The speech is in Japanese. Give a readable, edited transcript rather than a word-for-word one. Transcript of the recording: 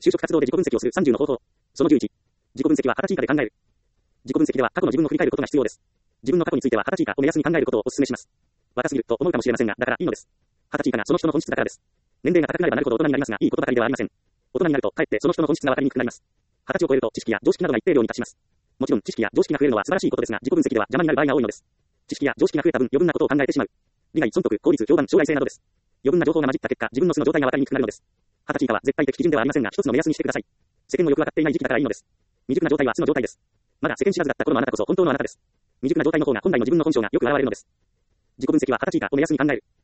就職活動で自己分析をする30の方法。その11。自己分析は20歳以下で考える。自己分析では過去の自分を振り返ることが必要です。自分の過去については20歳以下を目安に考えることをお勧めします。若すぎると思うかもしれませんが、だからいいのです。20歳以下がその人の本質だからです。年齢が高くなればなるほど大人になりますが、いいことばかりではありません。大人になると、かえってその人の本質が分かりにくくなります。20歳を超えると知識や常識などが一定量に達します。もちろん知識や常識が増えるのは素晴らしいことですが、自己分析では邪魔になる場合が多いのです。知識や常識が増えた分、余分なことを考えてしまう。利害、損得、効率、評判、将来性などです。余分な情報が混じった結果、自分の素の状態が分かりにくくなるのです。20歳以下は絶対的基準ではありませんが、一つの目安にしてください。世間もよくわかっていない時期だからいいのです。未熟な状態は素の状態です。まだ世間知らずだった頃のあなたこそ本当のあなたです。未熟な状態の方が本来の自分の本性がよく現れるのです。自己分析は20歳以下を目安に考える。